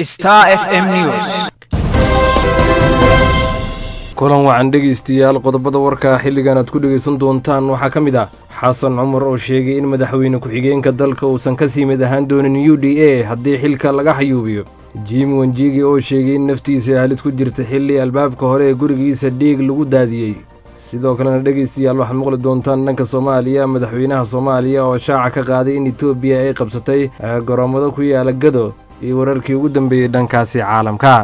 Star FM News. kulan wacan dhegeystayaal qodobada warka xilligan aad ku dhegeysan doontaan waxaa ka mid ah xasan cumar oo sheegay in madaxweyne ku-xigeenka dalka uusan ka sii mid ahaan doonin UDA haddii xilka laga xayuubiyo. Jim Wanjigi oo sheegay in naftiisa halis ku jirta xilli albaabka hore ee gurigiisa dhiig lagu daadiyey. sidoo kalena dhegeystayaal waxaad maqli doontaan dhanka Soomaaliya madaxweynaha Soomaaliya oo shaaca ka qaaday in Itoobiya ay qabsatay garoomada ku yaala Gado iyo wararkii ugu dambeeyay dhankaasi caalamka.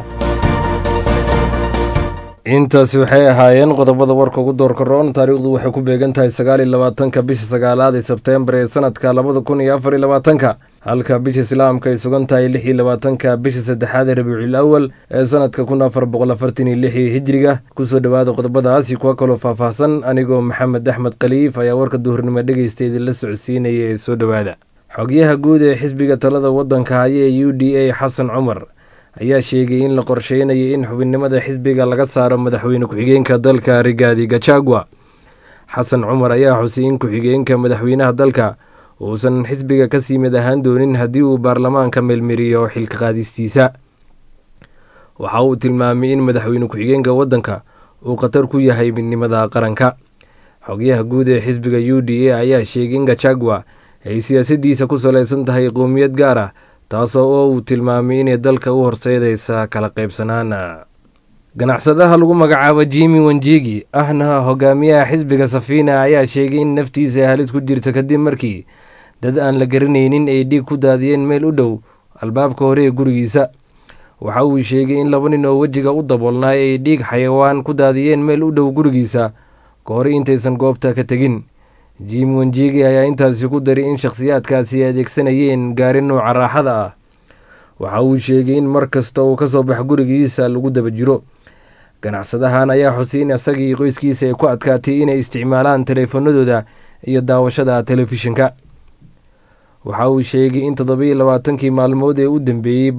intaasi waxay ahaayeen qodobada warka ugu doorka roon. taariikhdu waxay ku beegan tahay 29 bisha 9 ee Sebteembar ee sanadka 2024 halka bisha Islaamka ay sugan tahay 26 bisha 3 ee Rabiicul Awwal ee sanadka 1446 Hijriga. kusoo dhawaada qodobadaasi kuwa kale faahfaahsan anigoo Maxamed Axmed Khaliif ayaa warka duhurnimo dhageysteedii la socodsiinaya ee soo dhawaada. xogayaha guud ee xisbiga talada wadanka haya ee UDA Xasan Cumar ayaa sheegay in la qorsheynayo in xubinnimada xisbiga laga saaro madaxweyne ku-xigeenka dalka Rigathi Gachagua. Xasan Cumar ayaa xusay in ku-xigeenka madaxweynaha dalka uusan xisbiga ka sii mid ahaan doonin haddii uu baarlamaanka meelmariyo xilka qaadistiisa. waxa uu tilmaamay in madaxweyne ku-xigeenka wadanka uu khatar ku yahay midnimada qaranka. xogayaha guud ee xisbiga UDA ayaa sheegay in Gachagua ay siyaasadiisa ku saleysan tahay qowmiyad gaar ah taasoo uu tilmaamay inay dalka u horseedaysa kala qaybsanaan. ganacsadaha lagu magacaabo Jimmy Wanjigi ahna hogaamiyaha xisbiga Safina ayaa sheegay in naftiisa halis ku jirta kadib markii dad aan la garanaynin ay dhiig ku daadiyeen meel u dhow albaabka hore ee gurigiisa. waxa uu sheegay in 2 nin oo wajiga u daboolnaa ay dhiig xayawaan ku daadiyeen meel u dhow gurigiisa ka hor intaysan goobta ka tegin. Jim Wanjigi ayaa intaasi ku daray in shakhsiyaadkaasi adeegsanayeen gaari nooca raaxada ah. waxa uu sheegay in mar kasta uu ka soo bax gurigiisa lagu daba jiro. ganacsadahan ayaa xusay in isagii qoyskiisa ay ku adkaatay inay isticmaalaan taleefanadooda iyo daawashada telefishinka. waxa uu sheegay in 27 maalmood ee u dambeeyay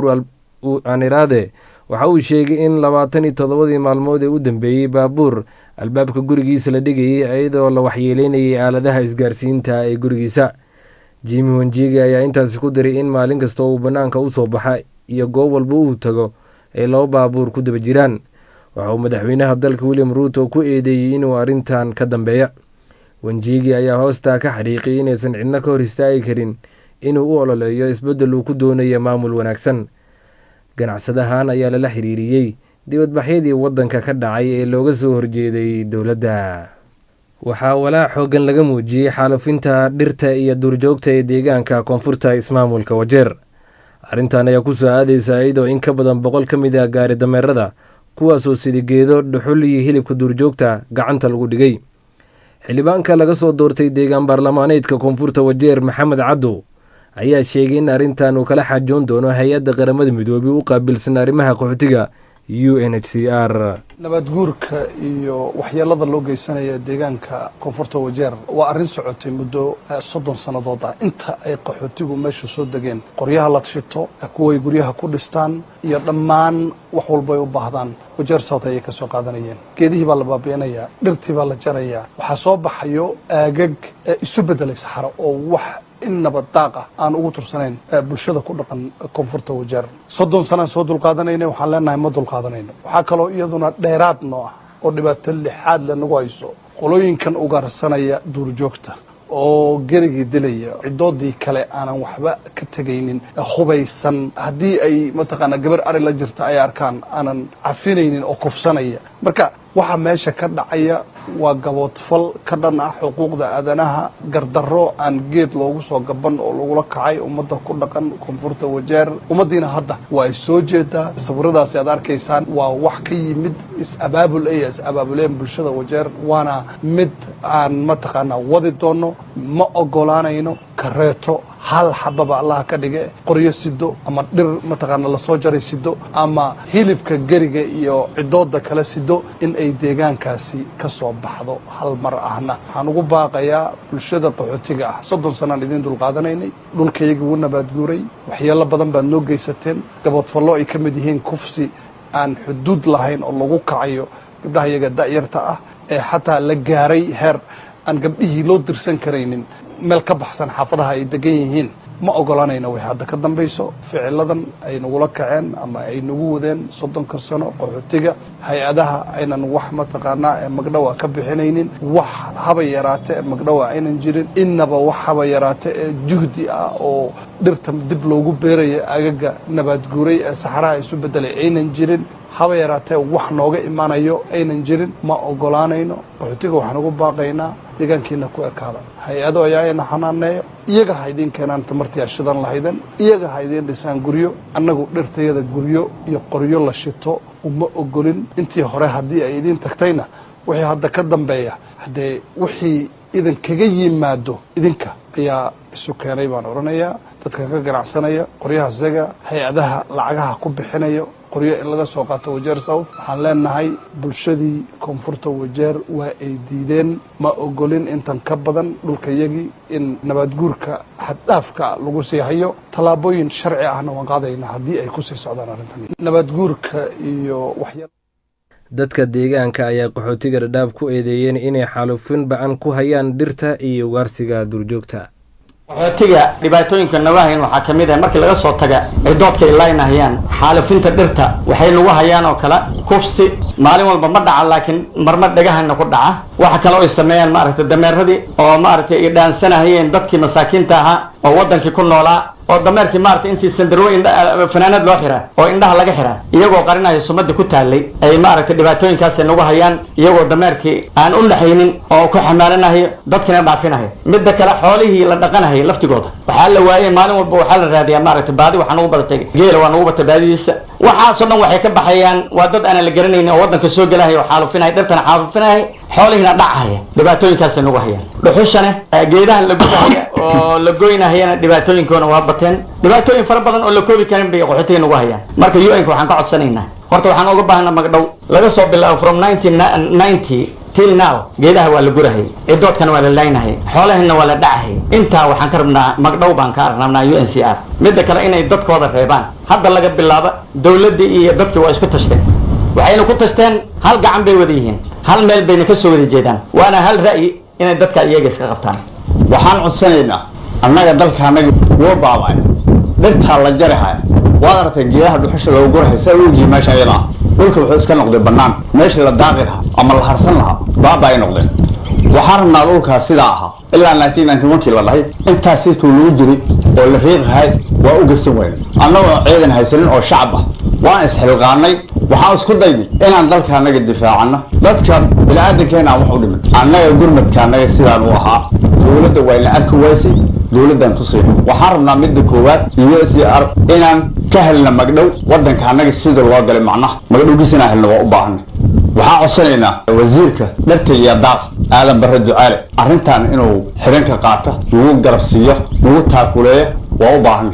waxa uu sheegay in 27 maalmood ee u dambeeyay baabuur albaabka gurigiisa la dhigayay iyadoo la waxyeeleynayay aaladaha isgaarsiinta ee gurigiisa. Jimmy Wanjigi ayaa intaasi ku daray in maalin kasta uu banaanka u soo baxa iyo goob walba uu tago ay 2 baabuur ku daba jiraan. waxa uu madaxweynaha dalka William Ruto ku eedeeyay inuu arrintan ka dambeeya. Wanjigi ayaa hoosta ka xariiqay inaysan cidna ka hor istaagi karin inuu u ololeeyo isbeddel uu ku doonayo maamul wanaagsan. ganacsadahan ayaa lala xiriiriyey dibadbaxyadii wadanka ka dhacay ee looga soo horjeeday dowladda. waxaa walaac xoogan laga muujiyey xaalufinta dhirta iyo duurjoogta ee deegaanka koonfurta ismaamulka Wajeer. arrintan ayaa ku soo aadaysa iyadoo in ka badan 100 ka mid ah gaari dameerada kuwaasoo sida geedo dhuxul iyo hilibka duurjoogta gacanta lagu dhigay. xildhibaanka laga soo doortay deegaan baarlamaaneedka koonfurta Wajeer Maxamed Caddo ayaa sheegay in arrintan uu kala xaajoon doono hay-adda qaramada midoobay u qaabilsan arrimaha qaxootiga UNHCR. nabad guurka iyo waxyeelada loo geysanaya deegaanka koonfurta Wajeer waa arrin socotay muddo 30 sanadood ah. inta ay qaxootigu meesha soo degeen qoryaha la tashito kuwa guryaha ku dhistaan iyo dhammaan wax walba ay u baahdaan Wajeer South ay ka soo qaadanayeen. geedihii baa la baabi'inaya, dhirtii baa la jaraya, waxaa soo baxayo aagag isu bedelay saxaro oo wax in nabad daaqa aan ugu tursanayn bulshada ku dhaqan koonfurta Wajeer. 30 sano soo dulqaadanayna waxaan leenahay ma dulqaadanayno. waxaa kaloo iyaduna dheeraad noo ah oo dhibaato lixaad la nagu hayso qolooyinkan ugaarsanaya duurjoogta oo gerigi dilaya cidoodii kale aanan waxba ka tagaynin hubaysan haddii ay mataqaana gabar ari la jirta ay arkaan aanan cafinaynin oo kufsanaya. marka waxa meesha ka dhacaya waa gaboodfal ka dhan ah xuquuqda aadanaha, gardarro aan geed loogu soo gaban oo lagula kacay ummadda ku dhaqan koonfurta Wajeer. ummadiina hadda waa ay soo jeedaa. sawiradaasi aad arkaysaan waa wax ka yimid is-abaabuleen bulshada Wajeer, waana mid aan mataqaana wadi doono. ma ogolaanayno kareeto hal xababa Allah ka dhige qoryo sido ama dhir mataqaana la soo jaray sido ama hilibka gariga iyo cidooda kala sido in ay deegaankaasi ka soo baxdo hal mar ahna. waxaan ugu baaqayaa bulshada qaxootiga ah 30 sano idin dul qaadanaynay, dhulkayga wuu nabaad guuray, waxyeelo badan baad noo geysateen, gaboodfallo ay ka mid yihiin kufsi aan xuduud lahayn oo lagu kacayo gabdhaha iyaga da'yarta ah ee xataa la gaaray heer aan gabdhihii loo dirsan karaynin meel ka baxsan xaafadaha ay degan yihiin. ma ogolanayna way hadda ka dambayso ficiladan ay nagula kaceen ama ay nagu wadeen 30 sano qaxootiga hay-adaha aynan wax mataqaanaa ee magdhawa ka bixinaynin wax haba yaraate ee magdhawa aynan jirin inaba wax haba yaraate ee juhdi ah oo dhirta dib loogu beerayo agaga nabaad guuray ee saxaraha isu bedelay aynan jirin haba yaraatee wax nooga imaanayo aynan jirin ma ogolaanayno qaxootiga waxaan ugu baaqaynaa deegaankiina ku ekaada hay-ado ayaa ina xanaaneeyo iyaga ha idiin keenaan tamartii ashidan lahaydan iyaga ha idiin dhisaan guryo annagu dhirtayada guryo iyo qoryo la shito uma ogolin intii hore haddii ay idiin tagtayna wixii hadda ka dambeeya haddee wixii idinkaga yimaado idinka ayaa isu keenay baan odhanayaa dadka ka ganacsanaya qoryaha isaga hay-adaha lacagaha ku bixinayo qoryo in laga soo qaato Wajeer South waxaan leenahay bulshadii koonfurta Wajeer waa ay diideen ma ogolin intan ka badan dhulkayagii in nabaad guurka xad dhaafka lagu sii hayo talaabooyin sharci ahna waan qaadaynaa haddii ay ku sii socdaan arrintan nabaad guurka iyo waxyaalo dadka deegaanka ayaa qaxootiga Dhadhaab ku eedeeyeen inay xaalufin ba'an ku hayaan dhirta iyo ugaarsiga duurjoogta qaxootiga dhibaatooyinka nabahayn waxaa ka mid ah markii laga soo taga ay doodka ay laynahayaan xaalufinta dhirta waxay nagu hayaan oo kale kufsi maalin walba ma dhaca laakiin marmar dhagahana ku dhaca waxa kale oo ay sameeyaan maaragtay dameeradii oo maaragtay ay dhaansanahayeen dadkii masaakiinta ahaa oo wadankii ku noolaa oo dameerkii maaragtay intii sandarwo fanaanad loo xiraa oo indhaha laga xiraa iyagoo qarinaya sumadii ku taallay ay maaragtay dhibaatooyinkaas nagu hayaan iyagoo dameerkii aan u dhaxaynin oo ku xamaalanayo dadkina dhaafinayo midda kale xoolihii la dhaqanayo laftigooda waxaa la waayay maalin walba waxaa la raadiyaa maaragtay baadi waxaa nagu badatay geela waa nagu batay baadidiisa waxaasoo dhan waxay ka baxayaan waa dad aanan la garanaynin oo waddanka soo gelahaya oo xaalufinaya dhirtana xaalufinaya xoolihiina dhacahaya dhibaatooyinkaasay nagu hayaan dhuxushane geedahan la gudahaya oo la goynahayana dhibaatooyinkoona waa bateen dhibaatooyin fara badan oo la koobi karin bay qaxootiga nagu hayaan marka UN-ka waxaan ka codsanaynaa horta waxaan uga baahnaa magdhow laga soo bilaabo from 1990 till now geedaha waa la gurahayay cidoodkana waa la laynahayay xoolahina waa la dhacahayay intaa waxaan ka rabnaa magdhow baan ka rabnaa UNCR midda kale inay dadkooda reebaan hadda laga bilaabo dawladda iyo dadka waa isku tashteen waxayna ku tashteen hal gacan bay wada yihiin hal meel bayna ka soo wada jeedaan waana hal ra'yi inay dadka iyaga iska qabtaan waxaan codsanaynaa annaga dalkaanaga wuu baaba'ay dhirtaa la jarahay waad aragtay geedaha dhuxusha lagu gurahay saa uugii meesha ayada dhulka wuxuu iska noqday bannaan meeshii la daaqi lahaa ama la harsan lahaa baaba ay noqdeen waxaan rabnaa dhulkaas sidaa ahaa ilaa 1991kii la dhahay intaas sidkuu lagu jiray oo la riiqahay waa u garsan weyne annagoo ciidan haysanin oo shacab ah waan isxilqaanay waxaan isku daynay inaan dalkaanaga difaacano dadka bini'aadankeena wax u dhimin annaga gurmadkaanaga sidaan u ahaa dowladda waa ina arki waysay dowladdan tusay waxaan rabnaa midda koowaad UNCR inaan ka helna magdhow waddankaanaga sida loo galay macnaha magdhowgiisana helna waa u baahanay waxaan codsanaynaa wasiirka dharta iyo daaq aadan barre ducaale arrintan inuu xiranka qaato nagu garabsiiyo nagu taakuleeyo waa u baahanay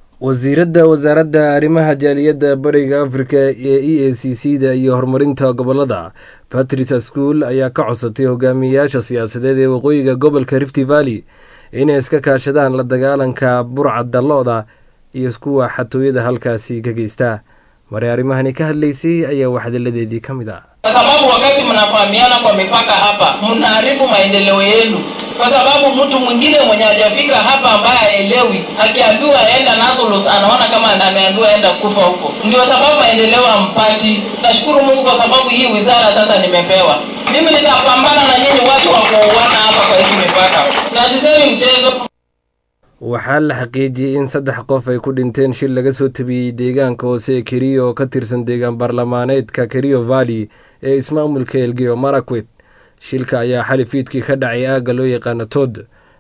wasaaradda arrimaha jaaliyadda bariga afrika ee EACC-da iyo horumarinta gobolada Patrice School ayaa ka codsatay hogaamiyayaasha siyaasadeed ee waqooyiga gobolka Rift Valley inay iska kaashadaan la dagaalanka burcadda lo'da iyo kuwa xatooyada halkaasi ka geysta mari arrimahani ka hadlaysay ayaa waxdaladeedii ka mid ah kwa sababu wakati mnafahamiana kwa mipaka hapa mnaharibu maendeleo yenu kwa sababu mtu mwingine mwenye hajafika hapa ambaye haelewi akiambiwa aenda Nasolot anaona kama ameambiwa aenda kufa huko ndio sababu maendeleo hampati. Nashukuru Mungu kwa sababu hii wizara sasa nimepewa mimi nitapambana na nyinyi watu wa kuuana hapa kwa hizi mipaka na sisemi mchezo. waxaa la xaqiijiyey in 3 qof ay ku dhinteen shil laga soo tabiyey deegaanka hoose ee Kerio oo ka tirsan deegaan baarlamaaneedka Kerio Valley ee ismaamulka Elgeyo Marakwet shilka ayaa xali fiidkii ka dhacay aagga loo yaqaano Todd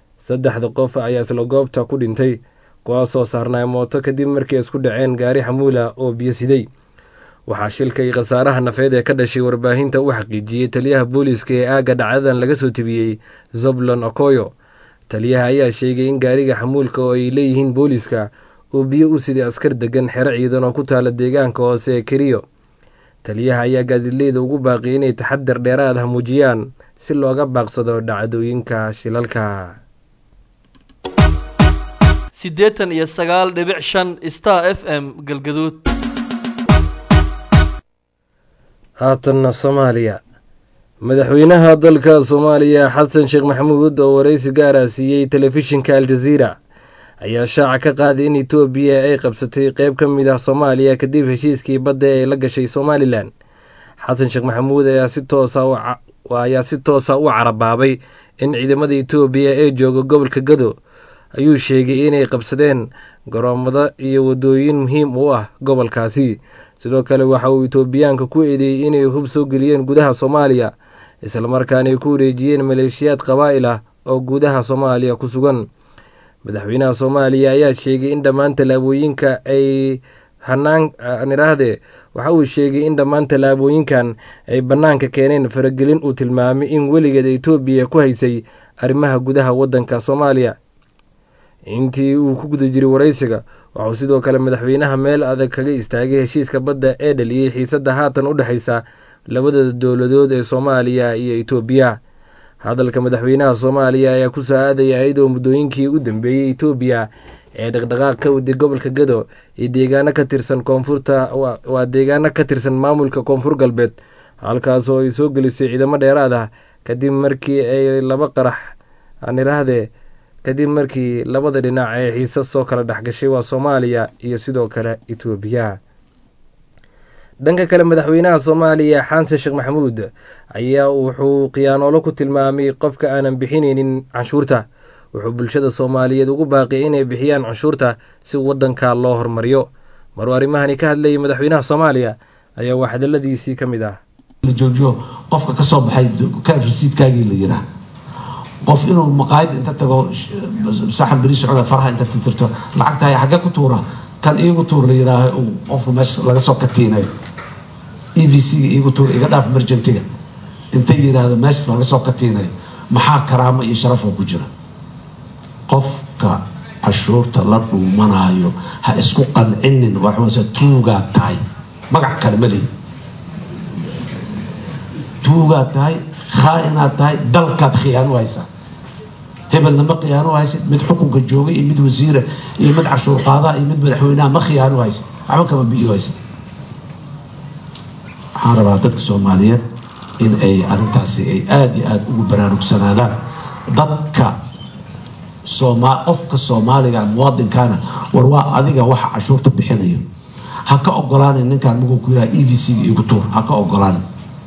3 qof ayaa isla goobta ku dhintay kuwaasoo saarnaa mooto kadib markii isku dhaceen gaari xamuula oo biyo siday waxaa shilka iyo khasaaraha nafeed ee ka dhashay warbaahinta u xaqiijiyey taliyaha booliiska ee aagga dhacdadan laga soo tabiyey Zoblon Okoyo taliyaha ayaa sheegay in gaariga xamuulka oo ay leeyihiin booliiska uu biyo u siday askar degan xero ciidan oo ku taala deegaanka hoose ee Kerio taliyaha ayaa gaadiidleyda ugu baaqiyay inay taxadar dheeraad ah muujiyaan si looga baaqsado dhacdooyinka shilalka 89.5 Star FM Galgaduud haatanna Soomaaliya madaxweynaha dalka Soomaaliya Xasan Sheekh Maxamuud oo wareysi gaar ah siiyay telefishinka Al Jazeera ayaa shaaca ka qaaday in Itoobiya ay qabsatay qayb ka mid ah Soomaaliya kadib heshiiskii badda ee la gashay Somaliland. Xasan Sheekh Maxamuud ayaa si toos ah u carabaabay in ciidamada Itoobiya ee jooga gobolka Gado ayuu sheegay inay qabsadeen garoomada iyo wadooyin muhiim u ah gobolkaasi. Sidoo kale waxa uu Itoobiyaanka ku eedeeyay inay hub soo geliyeen gudaha Soomaaliya isla markaana ay ku wareejiyeen maleeshiyaad qabaa'il ah oo gudaha Soomaaliya ku sugan. Madaxweynaha Soomaaliya ayaa sheegay in dhammaan tallaabooyinka ay waxa uu sheegay in dhammaan tallaabooyinkan ay bannaanka keeneen faragelin uu tilmaamay in weligeed Itoobiya ku haysay arrimaha gudaha waddanka Soomaaliya. Intii uu ku guda jiray wareysiga waxuu sidoo kale madaxweynaha meel adag kaga istaagay heshiiska badda ee dhaliyay xiisadda haatan u dhexaysa labada dowladood ee Soomaaliya iyo Itoobiya. Hadalka madaxweynaha Soomaaliya ayaa ku soo aadaya iyadoo muddooyinkii u dambeeyay Itoobiya ee dhaqdhaqaaq ka waday gobolka Gado iyo deegaano ka tirsan maamulka Koonfur Galbeed, halkaas oo ay soo gelisay ciidamo dheeraad ah kadib markii labada dhinac ee xiisad soo kala dhexgashay waa Soomaaliya iyo sidoo kale Itoobiya. Dhanka kale madaxweynaha Soomaaliya Xasan Sheekh Maxamuud ayaa wuxuu khiyaanoolo ku tilmaamay qofka aanan bixinaynin canshuurta. Wuxuu bulshada Soomaaliyeed ugu baaqay inay bixiyaan canshuurta si waddanka loo horumariyo. Maruu arrimahani ka hadlayay madaxweynaha Soomaaliya ayaa wax hadaladiisii ka mid ah. La joojiyo qofka ka soo baxay ka rasiidkaagii la yiraahdo. qof inuu maqaayad inta tago saxan bariis cuna faraha inta tirtirto lacagta ay xagga ku tuura kan iigu tuur la yiraahdo qofku meesha laga soo katiinay EVC iigu tuur iga dhaaf emergency-ga inta yiraahdo meesha laga soo katiinay maxaa karaamo iyo sharaf ku jira. qofka cashuurta la dhuumanayo ha isku qancinin waxa tuuga tahay magac kale ma leeyahay tuuga tahay خائنات هاي دلكات خيانة هايسا هبل لما خيانة هايسا مد حكم كجوغي يمد وزير يمد عشور قاضاء يمد مدحوينها ما خيانة هايسا عمل كمان بيئو هايسا حارباتك سوماليات إن أي أرنتاسي أي آدي وبرانوك سنادان ضدك أفك الصومالي موادن كان ورواء أذيك واحد عشور تبحينيو هكا أقولاني إن كان مقول كويلا EVC يقطور هكا أقولاني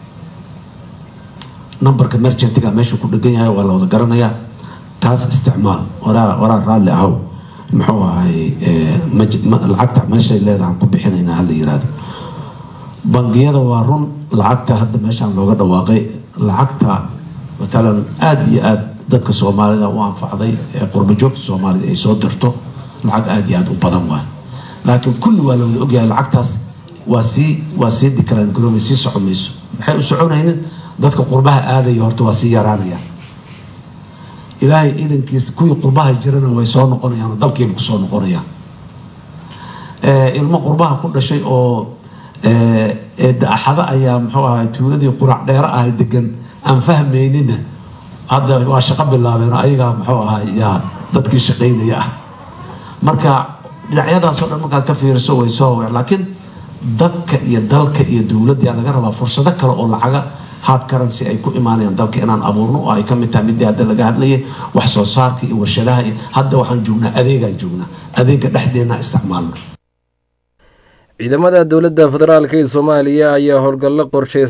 نمبرك مرجنتيغا meesha ku dhagan yahay waa la wada garanaya kaas isticmaal wara raali ahaw muxuu ahay lacagta meesha leedahay ku bixinayna hal yiraahdo bangiyada waa run lacagta hadda meeshan looga dhawaaqay lacagta مثلا aad iyo aad dadka Soomaalida u anfacday ee qurbo joogta Soomaalida ay soo dirto lacag aad iyo aad u badan waa laakiin kulli waa la wada ogyahay lacagtaas waa si dikran garoomay si socomayso waxay u soconayeen dadka qurbaha aaday horta waa si yaraanaya ilaahay idinkiis kuwii qurbaha jirana way soo noqonayaan dalkeena ku soo noqonayaan ilmo qurbaha ku dhashay oo daaxada ayaa muxuu ahaa tuuladii qurac dheer ah degan aan fahmaynin hadda waa shaqo bilaabeen ayaga muxuu ahaa yaa dadkii shaqeynaya marka dhinacyadaas oo dhan markaad ka fiiriso way soo laakiin dadka iyo dalka iyo dawladda laga rabaa fursado kale oo lacaga hard currency ay ku imaanayaan dalka inaan abuurno oo ay ka mid tahay midii hadda laga hadlayay wax soo saarka iyo warshadaha hadda waxaan joognaa adeega dhexdeena isticmaalno. ciidamada dowladda federaalka ee Soomaaliya ayaa howlgallo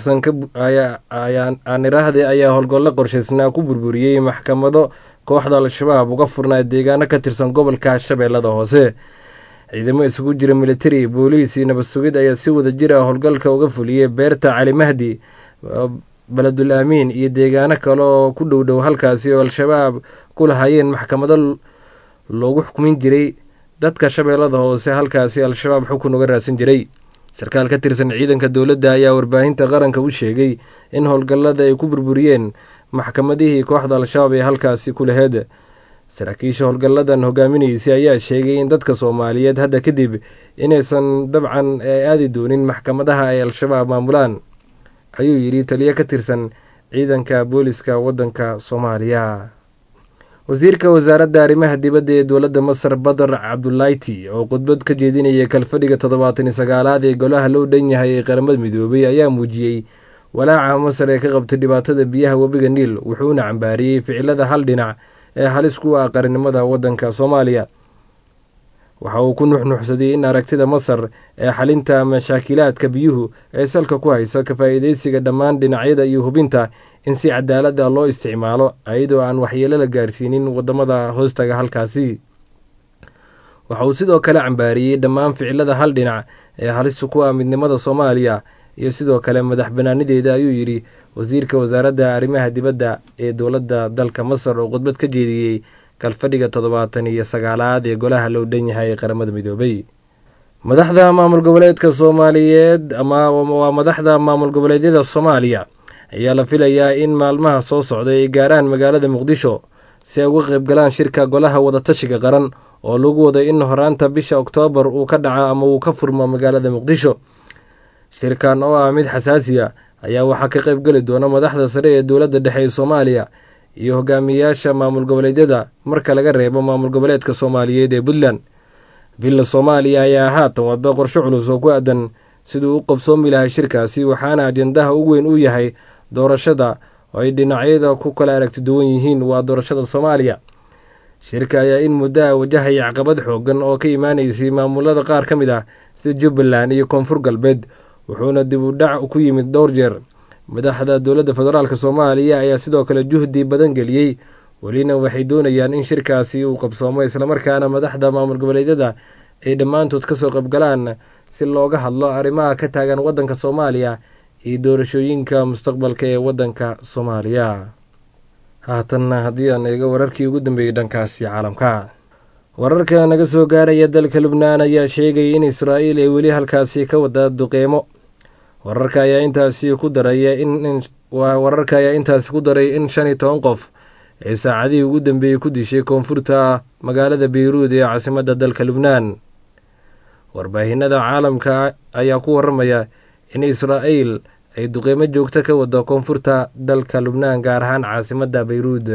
qorsheysnaa ku burburiyay maxkamado kooxda Al-Shabaab uga furnaa deegaano ka tirsan gobolka Shabeellada Hoose. ciidamo isugu jira military booliis iyo nabad sugid ayaa si wada jir ah howlgalka uga fuliyay beerta Cali Mahdi Baladul Amiin iyo deegaano kale oo ku dhow halkaasi oo Al-Shabaab ku lahaayeen maxkamado loogu xukumin jiray dadka Shabeellada Hoose halkaasi Al-Shabaab xukun uga raadsan jiray. sarkaal ka tirsan ciidanka dowladda ayaa warbaahinta qaranka u sheegay in howlgallada ay ku burburiyeen maxkamadihii kooxda Al-Shabaab ee halkaasi ku lahayd. saraakiisha howlgalladan hogaaminaysay ayaa sheegay in dadka Soomaaliyeed hadda kadib inaysan dabcan aadi doonin maxkamadaha ay Al-Shabaab maamulaan, ayuu yiri taliye ka tirsan ciidanka booliska waddanka Soomaaliya. wasiirka wasaaradda arrimaha dibadda ee dowladda Masar Badar Cabdulayti oo khudbad ka jeedinayay kalfadhiga 79aad ee golaha loo dhan yahay ee qaramada midoobay ayaa muujiyay walaaca Masar ee ka qabtay dhibaatada biyaha webiga Niil, wuxuuna cambaariyay ficilada hal dhinac ee halis ku ah qaranimada waddanka Soomaaliya. waxa uu ku nuxnuxsaday in aragtida Masar ee xalinta mashaakilaadka biyuhu ee salka ku haysa ka faa'iidaysiga dhammaan dhinacyada iyo hubinta in si cadaalad ah loo isticmaalo iyadoo aan waxyeello la gaarsiinin wadamada hoostaga halkaasi. waxa uu sidoo kale cambaariyey dhammaan ficilada hal dhinac ee halista ku ah midnimada Soomaaliya iyo sidoo kale madax banaanideeda ayuu yidhi wasiirka wasaaradda arrimaha dibadda ee dowladda dalka Masar oo khudbad ka jeediyey kalfadhiga 79aad ee golaha loo dhan yahay qaramada midoobay. madaxda maamul goboleedka Soomaaliyeed waa madaxda maamul goboleedyada Soomaaliya ayaa la filayaa in maalmaha soo socda ay gaaraan magaalada Muqdisho si ay uga qayb galaan shirka golaha wadatashiga qaran oo lagu wado in horaanta bisha Oktoobar uu ka dhaco ama uu ka furmo magaalada Muqdisho. shirkan oo ah mid xasaasi ah ayaa waxaa ka qayb gali doona madaxda sare ee dowladda dhexe ee Soomaaliya iyo hogaamiyaasha maamul goboleedyada marka laga reebo maamul goboleedka Soomaaliyeed ee Puntland. Villa Soomaaliya ayaa haatan wada qorshe culus oo ku aadan siduu u qabsoomi lahaa shirkaasi, waxaana ajendaha ugu weyn u yahay doorashada oo ay dhinacyada ku kala aragti duwan yihiin waa doorashada Soomaaliya. shirka ayaa in muddo wajahaya caqabad xoogan oo ka imaanaysay maamulada qaar ka mid ah sida Jubbaland iyo Koonfur Galbeed, wuxuuna dib u dhac ku yimid dhowr jeer. madaxda dowladda federaalka Soomaaliya ayaa sidoo kale juhdi badan geliyey, welina waxay doonayaan in shirkaasi uu qabsoomo islamarkaana madaxda maamul goboleedyada ay dhammaantood kasoo qaybgalaan si looga hadlo arrimaha ka taagan waddanka Soomaaliya iyo doorashooyinka mustaqbalka ee waddanka Soomaaliya. haatanna haddii aan eego wararkii ugu dambeeyey dhankaasi caalamka, wararka naga soo gaaraya dalka Lubnaan ayaa sheegay in Israa'iil ay weli halkaasi ka wada duqeymo. wararka ayaa intaasi ku daray in 15 qof ay saacadihii ugu dambeeyey ku dishay koonfurta magaalada Beyruud ee caasimadda dalka Lubnaan. warbaahinada caalamka ayaa ku waramaya in Israa'iil ay duqeymo joogto ka wado koonfurta dalka Lubnaan, gaar ahaan caasimadda Beyruud.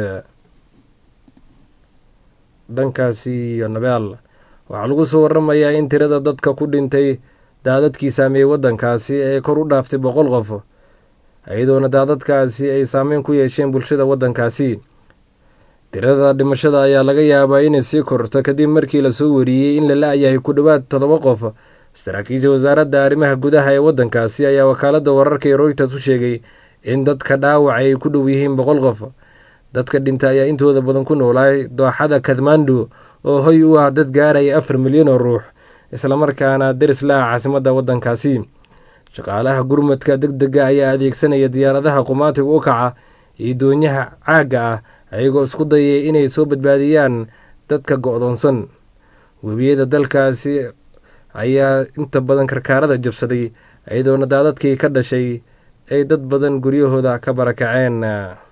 dhankaasi iyo Nabeel waxaa lagu soo waramayaa in tirada dadka ku dhintay daadadkii saameeyey waddankaasi ee kor u dhaaftay 100 qof, iyadoona daadadkaasi ay saameyn ku yeesheen bulshada waddankaasi. tirada dhimashada ayaa laga yaabaa inay sii korto kadib markii lasoo wariyey in la la-yahay ku dhowaad 7 qof. saraakiisha wasaaradda arrimaha gudaha ee waddankaasi ayaa wakaaladda wararka ee Reuters u sheegay in dadka dhaawac ay ku dhow yihiin 100 qof. dadka dhinta ayaa intooda badan ku noolaa dooxada Kathmandu oo hoy u ah dad gaaraya 4 milyan oo ruux, islamarkaana deris la ah caasimadda waddankaasi. shaqaalaha gurmadka degdega ayaa adeegsanaya diyaaradaha qumaatiga u kaca iyo doonyaha caagga ah ayagoo isku dayay inay soo badbaadiyaan dadka go'doonsan. webiyada dalkaasi ayaa inta badan karkaarada jabsaday, iyadoona daadadkii ka dhashay ay dad badan guryahooda ka barakaceen.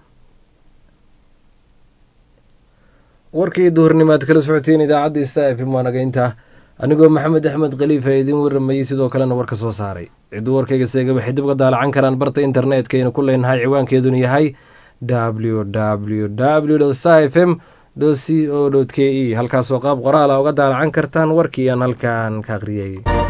warkii duhurnimaad kala socoteen idaacadda Star FM waa naga intaa. anigoo Maxamed Axmed Khalifa idin waramayay, sidoo kalena warka soo saaray. cidda warkayga seega waxay dib uga daalacan karaan barta internetka ku leenahay ciwaankeeduna yahay www.starfm.co.ke, halkaasoo qaab qoraal ah uga daalacan kartaan warkii aan halkan ka akhriyay.